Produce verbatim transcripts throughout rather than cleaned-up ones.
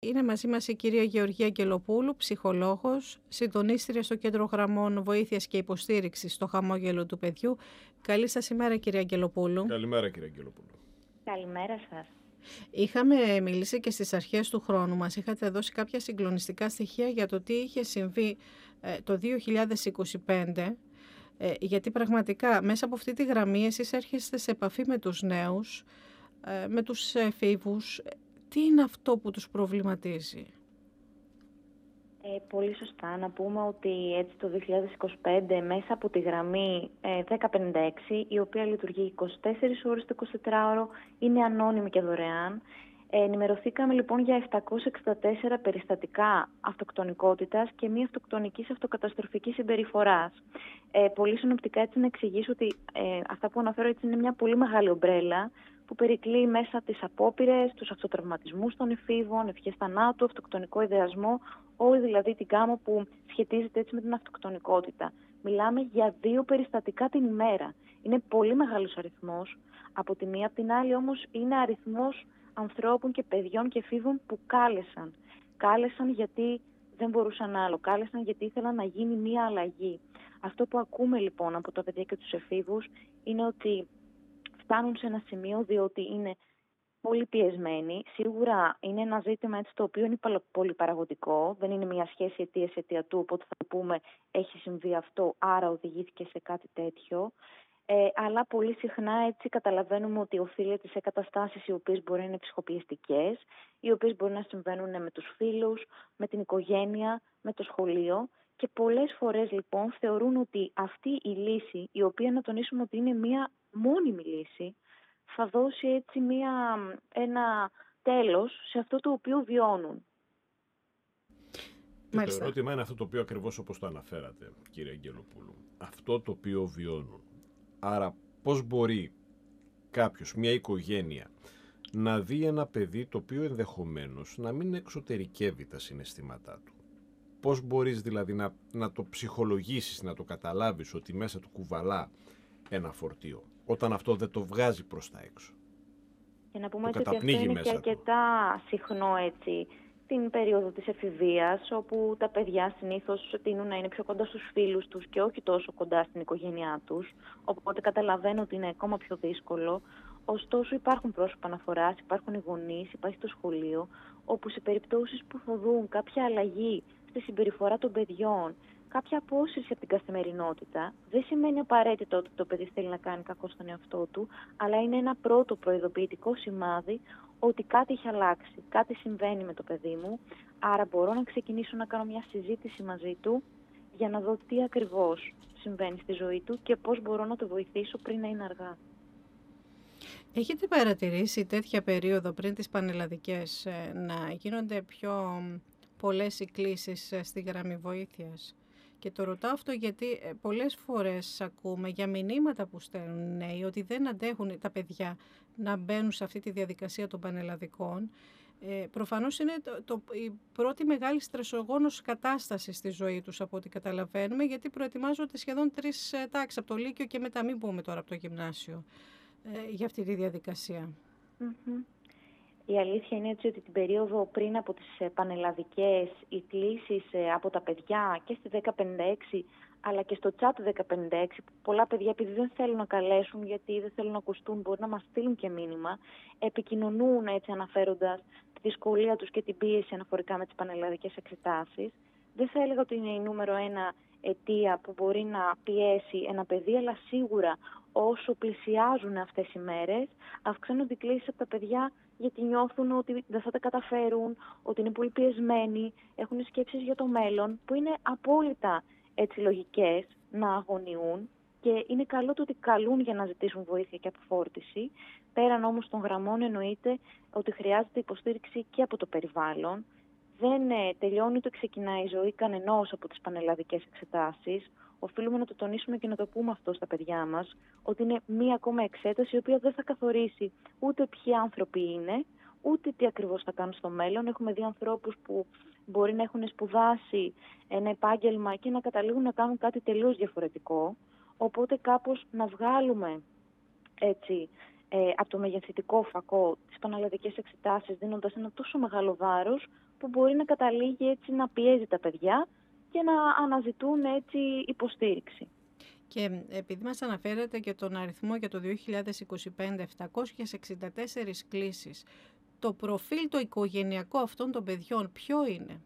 Είναι μαζί μας η κυρία Γεωργία Αγγελοπούλου, ψυχολόγος, συντονίστρια στο Κέντρο Γραμμών Βοήθειας και Υποστήριξης στο χαμόγελο του παιδιού. Καλή σας ημέρα, κυρία Αγγελοπούλου. Καλημέρα, κυρία Αγγελοπούλου. Καλημέρα σας. Είχαμε μιλήσει και στις αρχές του χρόνου μας. Είχατε δώσει κάποια συγκλονιστικά στοιχεία για το τι είχε συμβεί ε, το δύο χιλιάδες είκοσι πέντε, ε, γιατί πραγματικά μέσα από αυτή τη γραμμή εσείς έρχεστε σε επαφή με τους νέους, ε, με τους εφήβους. Τι είναι αυτό που τους προβληματίζει? Ε, πολύ σωστά να πούμε ότι έτσι το δύο χιλιάδες είκοσι πέντε μέσα από τη γραμμή ε, δέκα πενήντα έξι, η οποία λειτουργεί είκοσι τέσσερις ώρες το εικοσιτετράωρο, είναι ανώνυμη και δωρεάν. Ε, ενημερωθήκαμε λοιπόν για επτακόσια εξήντα τέσσερα περιστατικά αυτοκτονικότητας και μη αυτοκτονικής αυτοκαταστροφικής συμπεριφοράς. Ε, πολύ συνοπτικά έτσι να εξηγήσω ότι ε, αυτά που αναφέρω έτσι είναι μια πολύ μεγάλη ομπρέλα που περικλεί μέσα τις απόπειρες, τους αυτοτραυματισμούς των εφήβων, ευχές θανάτου, αυτοκτονικό ιδεασμό, όλη δηλαδή την γάμμα που σχετίζεται έτσι με την αυτοκτονικότητα. Μιλάμε για δύο περιστατικά την ημέρα. Είναι πολύ μεγάλος αριθμός. Από τη μία, από την άλλη όμως είναι αριθμός ανθρώπων και παιδιών και εφήβων που κάλεσαν. Κάλεσαν γιατί δεν μπορούσαν άλλο. Κάλεσαν γιατί ήθελαν να γίνει μία αλλαγή. Αυτό που ακούμε λοιπόν από τα παιδιά και τους εφήβους είναι ότι φτάνουν σε ένα σημείο διότι είναι πολύ πιεσμένοι. Σίγουρα είναι ένα ζήτημα έτσι, το οποίο είναι πολυπαραγωγικό. Δεν είναι μια σχέση αιτίας-αιτιατού, οπότε θα πούμε έχει συμβεί αυτό, άρα οδηγήθηκε σε κάτι τέτοιο. Ε, αλλά πολύ συχνά έτσι καταλαβαίνουμε ότι οφείλεται σε καταστάσεις οι οποίες μπορεί να είναι ψυχοπιεστικές, οι οποίες μπορεί να συμβαίνουν με τους φίλους, με την οικογένεια, με το σχολείο. Και πολλές φορές λοιπόν θεωρούν ότι αυτή η λύση, η οποία να τονίσουμε ότι είναι μια μόνιμη λύση, θα δώσει έτσι μια, ένα τέλος σε αυτό το οποίο βιώνουν. Και το ερώτημα είναι αυτό το οποίο ακριβώς όπως το αναφέρατε, κύριε Αγγελοπούλου. Αυτό το οποίο βιώνουν. Άρα πώς μπορεί κάποιος, μια οικογένεια, να δει ένα παιδί το οποίο ενδεχομένως να μην εξωτερικεύει τα συναισθήματά του. Πώς μπορείς δηλαδή να, να το ψυχολογήσεις, να το καταλάβεις ότι μέσα του κουβαλά ένα φορτίο, όταν αυτό δεν το βγάζει προς τα έξω. Και να πούμε ότι αυτό είναι και αρκετά του. συχνό έτσι την περίοδο της εφηβείας, όπου τα παιδιά συνήθως τείνουν να είναι πιο κοντά στους φίλους τους και όχι τόσο κοντά στην οικογένειά τους, οπότε καταλαβαίνω ότι είναι ακόμα πιο δύσκολο. Ωστόσο υπάρχουν πρόσωπα αναφοράς, υπάρχουν οι γονείς, υπάρχει το σχολείο, όπου σε περιπτώσεις που θα δουν κάποια αλλαγή στη συμπεριφορά των παιδιών, κάποια απόσυρση από την καθημερινότητα, δεν σημαίνει απαραίτητα ότι το παιδί θέλει να κάνει κακό στον εαυτό του, αλλά είναι ένα πρώτο προειδοποιητικό σημάδι ότι κάτι έχει αλλάξει, κάτι συμβαίνει με το παιδί μου, άρα μπορώ να ξεκινήσω να κάνω μια συζήτηση μαζί του για να δω τι ακριβώς συμβαίνει στη ζωή του και πώς μπορώ να το βοηθήσω πριν να είναι αργά. Έχετε παρατηρήσει τέτοια περίοδο πριν τις πανελλαδικές να γίνονται πιο πολλές οι κλήσεις στη γραμμή βοήθειας? Και το ρωτάω αυτό γιατί πολλές φορές ακούμε για μηνύματα που στέλνουν νέοι ότι δεν αντέχουν τα παιδιά να μπαίνουν σε αυτή τη διαδικασία των πανελλαδικών. Ε, προφανώς είναι το, το, η πρώτη μεγάλη στρεσογόνος κατάσταση στη ζωή τους από ό,τι καταλαβαίνουμε, γιατί προετοιμάζονται σχεδόν τρεις τάξεις από το Λύκειο και μετά μην πούμε τώρα από το γυμνάσιο ε, για αυτή τη διαδικασία. Mm-hmm. Η αλήθεια είναι έτσι ότι την περίοδο πριν από τις πανελλαδικές, οι κλήσεις από τα παιδιά και στη δέκα πενήντα έξι αλλά και στο chat δέκα πενήντα έξι, που πολλά παιδιά επειδή δεν θέλουν να καλέσουν, γιατί δεν θέλουν να ακουστούν, μπορεί να μας στείλουν και μήνυμα, επικοινωνούν έτσι αναφέροντας τη δυσκολία τους και την πίεση αναφορικά με τις πανελλαδικές εξετάσεις. Δεν θα έλεγα ότι είναι η νούμερο ένα αιτία που μπορεί να πιέσει ένα παιδί, αλλά σίγουρα όσο πλησιάζουν αυτές οι μέρες, αυξάνονται οι κλήσεις από τα παιδιά γιατί νιώθουν ότι δεν θα τα καταφέρουν, ότι είναι πολύ πιεσμένοι, έχουν σκέψεις για το μέλλον, που είναι απόλυτα έτσι λογικές να αγωνιούν και είναι καλό το ότι καλούν για να ζητήσουν βοήθεια και αποφόρτιση. Πέραν όμως των γραμμών εννοείται ότι χρειάζεται υποστήριξη και από το περιβάλλον. Δεν ε, τελειώνει ούτε ξεκινάει η ζωή κανενός από τις πανελλαδικές εξετάσεις. Οφείλουμε να το τονίσουμε και να το πούμε αυτό στα παιδιά μας, ότι είναι μία ακόμα εξέταση η οποία δεν θα καθορίσει ούτε ποιοι άνθρωποι είναι, ούτε τι ακριβώς θα κάνουν στο μέλλον. Έχουμε δει ανθρώπους που μπορεί να έχουν σπουδάσει ένα επάγγελμα και να καταλήγουν να κάνουν κάτι τελείως διαφορετικό. Οπότε κάπως να βγάλουμε έτσι, ε, από το μεγεθυντικό φακό τις πανελλαδικές εξετάσεις, δίνοντας ένα τόσο μεγάλο βάρος, που μπορεί να καταλήγει έτσι να πιέζει τα παιδιά και να αναζητούν έτσι υποστήριξη. Και επειδή μας αναφέρατε και τον αριθμό για το δύο χιλιάδες είκοσι πέντε, επτακόσιες εξήντα τέσσερις κλήσεις, το προφίλ το οικογενειακό αυτών των παιδιών ποιο είναι?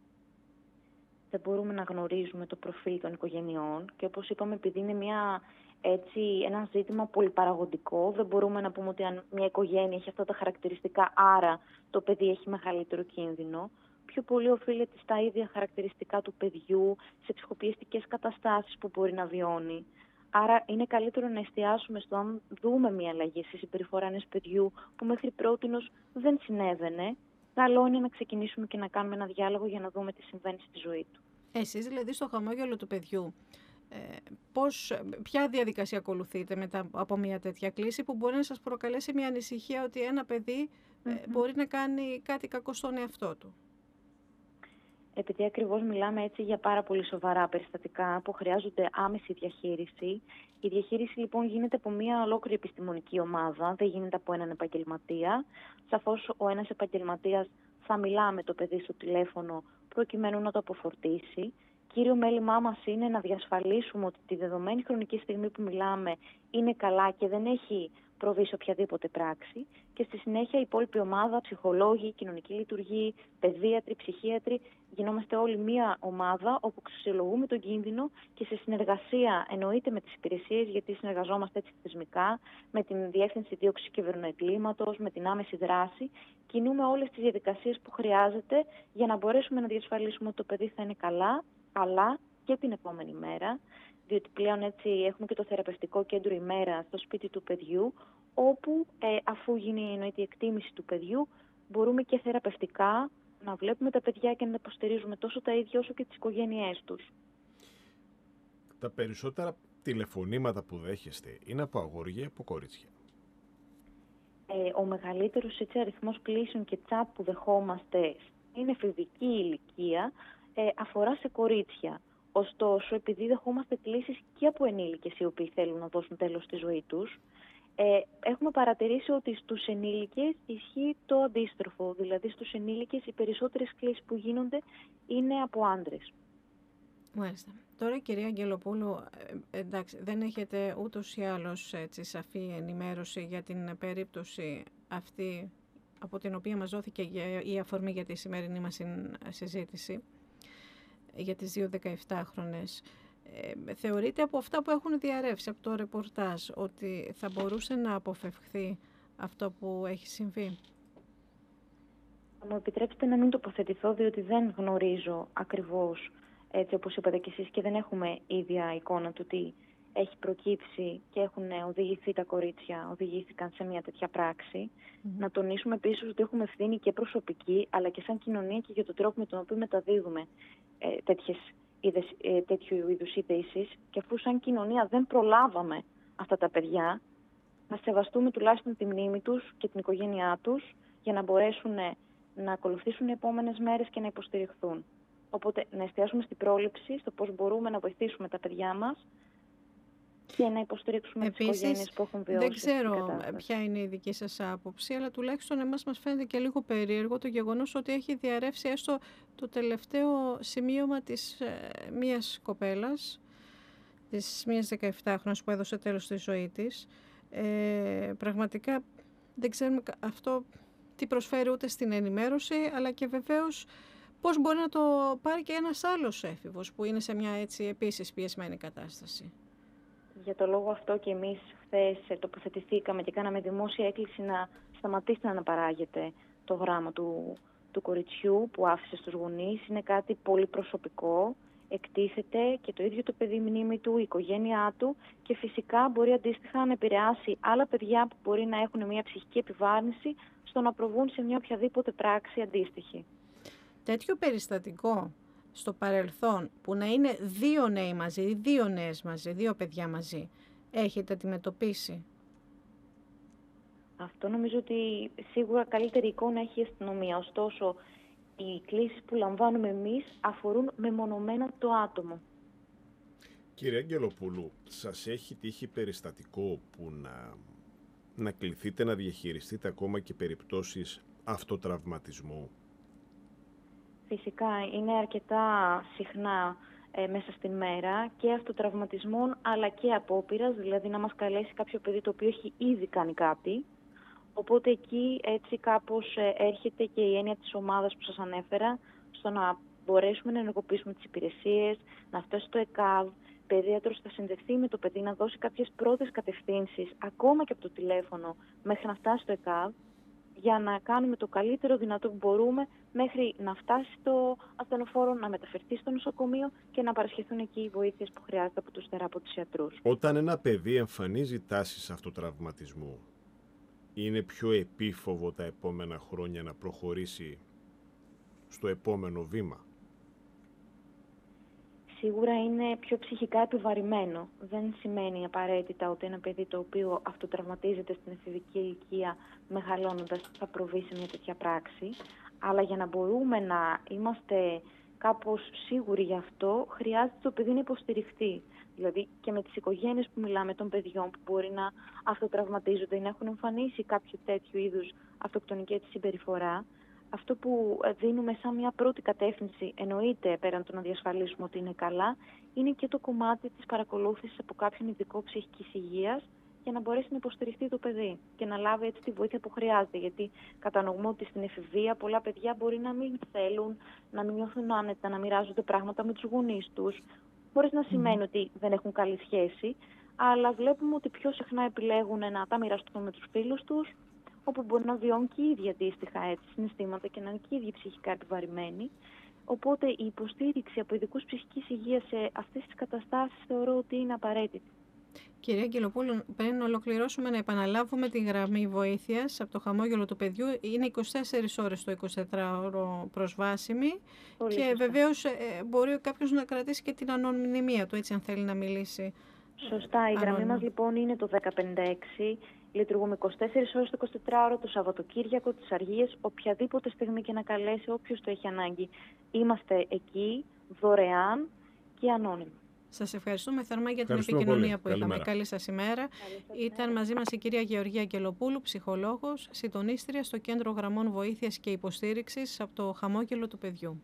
Δεν μπορούμε να γνωρίζουμε το προφίλ των οικογενειών και όπως είπαμε, επειδή είναι μια, έτσι, ένα ζήτημα πολυπαραγωγικό, δεν μπορούμε να πούμε ότι αν μια οικογένεια έχει αυτά τα χαρακτηριστικά, άρα το παιδί έχει μεγαλύτερο κίνδυνο. Πιο πολύ οφείλεται στα ίδια χαρακτηριστικά του παιδιού, σε ψυχοπιεστικές καταστάσεις που μπορεί να βιώνει. Άρα είναι καλύτερο να εστιάσουμε στο αν δούμε μια αλλαγή στη συμπεριφορά ενός παιδιού που μέχρι πρότινος δεν συνέβαινε. Καλό είναι να ξεκινήσουμε και να κάνουμε ένα διάλογο για να δούμε τι συμβαίνει στη ζωή του. Εσείς δηλαδή στο χαμόγελο του παιδιού, ε, πώς, ποια διαδικασία ακολουθείτε μετά από μια τέτοια κλίση που μπορεί να σας προκαλέσει μια ανησυχία ότι ένα παιδί ε, mm-hmm. μπορεί να κάνει κάτι κακό στον εαυτό του? Επειδή ακριβώς μιλάμε έτσι για πάρα πολύ σοβαρά περιστατικά που χρειάζονται άμεση διαχείριση, η διαχείριση λοιπόν γίνεται από μια ολόκληρη επιστημονική ομάδα, δεν γίνεται από έναν επαγγελματία. Σαφώς ο ένας επαγγελματίας θα μιλά με το παιδί στο τηλέφωνο προκειμένου να το αποφορτήσει. Κύριο μέλημά μας είναι να διασφαλίσουμε ότι τη δεδομένη χρονική στιγμή που μιλάμε είναι καλά και δεν έχει προβεί σε οποιαδήποτε πράξη και στη συνέχεια η υπόλοιπη ομάδα, ψυχολόγοι, κοινωνικοί λειτουργοί, παιδίατροι, ψυχίατροι, γινόμαστε όλοι μία ομάδα όπου αξιολογούμε τον κίνδυνο και σε συνεργασία εννοείται με τις υπηρεσίες, γιατί συνεργαζόμαστε έτσι θεσμικά, με την Διεύθυνση Δίωξης Κυβερνοεγκλήματος, με την άμεση δράση, κινούμε όλες τις διαδικασίες που χρειάζεται για να μπορέσουμε να διασφαλίσουμε ότι το παιδί θα είναι καλά, καλά και την επόμενη μέρα. Διότι πλέον έτσι έχουμε και το θεραπευτικό κέντρο ημέρα στο σπίτι του παιδιού, όπου ε, αφού γίνει εννοείται η εκτίμηση του παιδιού, μπορούμε και θεραπευτικά να βλέπουμε τα παιδιά και να υποστηρίζουμε τόσο τα ίδια όσο και τις οικογένειές τους. Τα περισσότερα τηλεφωνήματα που δέχεστε είναι από αγόρια ή από κορίτσια? Ε, ο μεγαλύτερος έτσι, αριθμός κλήσεων και τσάτ που δεχόμαστε στην εφηβική ηλικία ε, αφορά σε κορίτσια. Ωστόσο, επειδή δεχόμαστε κλήσεις και από ενήλικες οι οποίοι θέλουν να δώσουν τέλος στη ζωή τους, ε, έχουμε παρατηρήσει ότι στους ενήλικες ισχύει το αντίστροφο. Δηλαδή, στους ενήλικες οι περισσότερες κλήσεις που γίνονται είναι από άντρες. Μάλιστα. Τώρα, κυρία Αγγελοπούλου, ε, εντάξει, δεν έχετε ούτως ή άλλως έτσι, σαφή ενημέρωση για την περίπτωση αυτή από την οποία μας δόθηκε η αφορμή για τη σημερινή μας συζήτηση για τις δύο δεκαεπτάχρονες. Ε, θεωρείτε από αυτά που έχουν διαρρεύσει από το ρεπορτάζ ότι θα μπορούσε να αποφευχθεί αυτό που έχει συμβεί? Θα μου επιτρέψετε να μην τοποθετηθώ, διότι δεν γνωρίζω ακριβώς, έτσι όπως είπατε και εσείς, και δεν έχουμε ίδια εικόνα του τι έχει προκύψει και έχουν οδηγηθεί τα κορίτσια, οδηγήθηκαν σε μια τέτοια πράξη. Mm-hmm. Να τονίσουμε επίσης ότι έχουμε ευθύνη και προσωπική, αλλά και σαν κοινωνία και για τον τρόπο με τον οποίο μεταδίδουμε ε, τέτοιες, είδες, ε, τέτοιου είδους ειδήσεις. Και αφού σαν κοινωνία δεν προλάβαμε αυτά τα παιδιά, να σεβαστούμε τουλάχιστον τη μνήμη τους και την οικογένειά τους για να μπορέσουν να ακολουθήσουν οι επόμενες μέρες και να υποστηριχθούν. Οπότε να εστιάσουμε στην πρόληψη, στο πώς μπορούμε να βοηθήσουμε τα παιδιά μας και να υποστηρίξουμε τις οικογένειες που έχουν βιώσει. Δεν ξέρω ποια είναι η δική σας άποψη, αλλά τουλάχιστον εμάς μας φαίνεται και λίγο περίεργο το γεγονός ότι έχει διαρρεύσει έστω το τελευταίο σημείωμα της ε, μίας κοπέλας, της μίας δεκαεπτάχρονας που έδωσε τέλος στη ζωή της. Ε, πραγματικά δεν ξέρουμε αυτό τι προσφέρει ούτε στην ενημέρωση, αλλά και βεβαίως πώς μπορεί να το πάρει και ένας άλλος έφηβος που είναι σε μια έτσι επίσης πιεσμένη κατάσταση. Για το λόγο αυτό και εμείς χθες τοποθετηθήκαμε και κάναμε δημόσια έκκληση να σταματήσετε να αναπαράγετε το γράμμα του, του κοριτσιού που άφησε στους γονείς. Είναι κάτι πολύ προσωπικό, εκτίθεται και το ίδιο το παιδί μνήμη του, η οικογένειά του και φυσικά μπορεί αντίστοιχα να επηρεάσει άλλα παιδιά που μπορεί να έχουν μια ψυχική επιβάρυνση στο να προβούν σε μια οποιαδήποτε πράξη αντίστοιχη. Τέτοιο περιστατικό στο παρελθόν που να είναι δύο νέοι μαζί, δύο νέες μαζί, δύο παιδιά μαζί, έχετε αντιμετωπίσει? Αυτό νομίζω ότι σίγουρα καλύτερη εικόνα έχει η αστυνομία. Ωστόσο, οι κλήσεις που λαμβάνουμε εμείς αφορούν μεμονωμένα το άτομο. Κύριε Αγγελοπούλου, σας έχει τύχει περιστατικό που να, να κληθείτε να διαχειριστείτε ακόμα και περιπτώσεις αυτοτραυματισμού? Φυσικά είναι αρκετά συχνά ε, μέσα στην μέρα και αυτοτραυματισμών αλλά και απόπειρας, δηλαδή να μας καλέσει κάποιο παιδί το οποίο έχει ήδη κάνει κάτι. Οπότε εκεί έτσι κάπως ε, έρχεται και η έννοια της ομάδας που σας ανέφερα, στο να μπορέσουμε να ενεργοποιήσουμε τις υπηρεσίες, να φτάσει στο ΕΚΑΒ, παιδίατρος θα συνδεθεί με το παιδί να δώσει κάποιες πρώτες κατευθύνσεις, ακόμα και από το τηλέφωνο, μέχρι να φτάσει στο ΕΚΑΒ, για να κάνουμε το καλύτερο δυνατό που μπορούμε μέχρι να φτάσει στο ασθενοφόρο, να μεταφερθεί στο νοσοκομείο και να παρασχεθούν εκεί οι βοήθειες που χρειάζεται από τους θεράποντες ιατρούς. Όταν ένα παιδί εμφανίζει τάσεις αυτοτραυματισμού, είναι πιο επίφοβο τα επόμενα χρόνια να προχωρήσει στο επόμενο βήμα? Σίγουρα είναι πιο ψυχικά επιβαρημένο. Δεν σημαίνει απαραίτητα ότι ένα παιδί το οποίο αυτοτραυματίζεται στην εφηβική ηλικία μεγαλώνοντας θα προβεί σε μια τέτοια πράξη. Αλλά για να μπορούμε να είμαστε κάπως σίγουροι γι' αυτό, χρειάζεται το παιδί να υποστηριχθεί. Δηλαδή και με τις οικογένειες που μιλάμε των παιδιών που μπορεί να αυτοτραυματίζονται ή να έχουν εμφανίσει κάποιο τέτοιου είδους αυτοκτονική έτσι συμπεριφορά, αυτό που δίνουμε σαν μια πρώτη κατεύθυνση, εννοείται πέραν το να διασφαλίσουμε ότι είναι καλά, είναι και το κομμάτι της παρακολούθησης από κάποιον ειδικό ψυχικής υγείας για να μπορέσει να υποστηριχθεί το παιδί και να λάβει έτσι τη βοήθεια που χρειάζεται. Γιατί κατανοούμε ότι στην εφηβεία πολλά παιδιά μπορεί να μην θέλουν, να μην νιώθουν άνετα, να μοιράζονται πράγματα με τους γονείς τους, χωρίς να σημαίνει ότι δεν έχουν καλή σχέση, αλλά βλέπουμε ότι πιο συχνά επιλέγουν να τα μοιραστούν με τους φίλους τους, όπου μπορεί να βιώνουν και οι ίδιοι αντίστοιχα έτσι, συναισθήματα και να είναι και οι ίδιοι ψυχικά επιβαρημένοι. Οπότε η υποστήριξη από ειδικούς ψυχικής υγείας σε αυτές τις καταστάσεις θεωρώ ότι είναι απαραίτητη. Κυρία Αγγελοπούλου, πριν ολοκληρώσουμε να επαναλάβουμε τη γραμμή βοήθειας από το χαμόγελο του παιδιού. Είναι είκοσι τέσσερις ώρες το εικοσιτετράωρο προσβάσιμη. Πολύ και σωστά. Βεβαίως ε, μπορεί κάποιος να κρατήσει και την ανωνυμία του, έτσι αν θέλει να μιλήσει. Σωστά, η γραμμή μας λοιπόν είναι το δέκα πενήντα έξι. Λειτουργούμε είκοσι τέσσερις ώρες το εικοσιτετράωρο, το Σαββατοκύριακο, τις Αργίες, οποιαδήποτε στιγμή και να καλέσει, όποιος το έχει ανάγκη. Είμαστε εκεί, δωρεάν και ανώνυμα. Σας ευχαριστούμε θερμά για την επικοινωνία πολύ. που είχαμε. Καλημέρα. Καλή σας ημέρα. Ήταν μαζί μας η κυρία Γεωργία Αγγελοπούλου, ψυχολόγος, συντονίστρια στο Κέντρο Γραμμών Βοήθειας και Υποστήριξης από το χαμόγελο του παιδιού.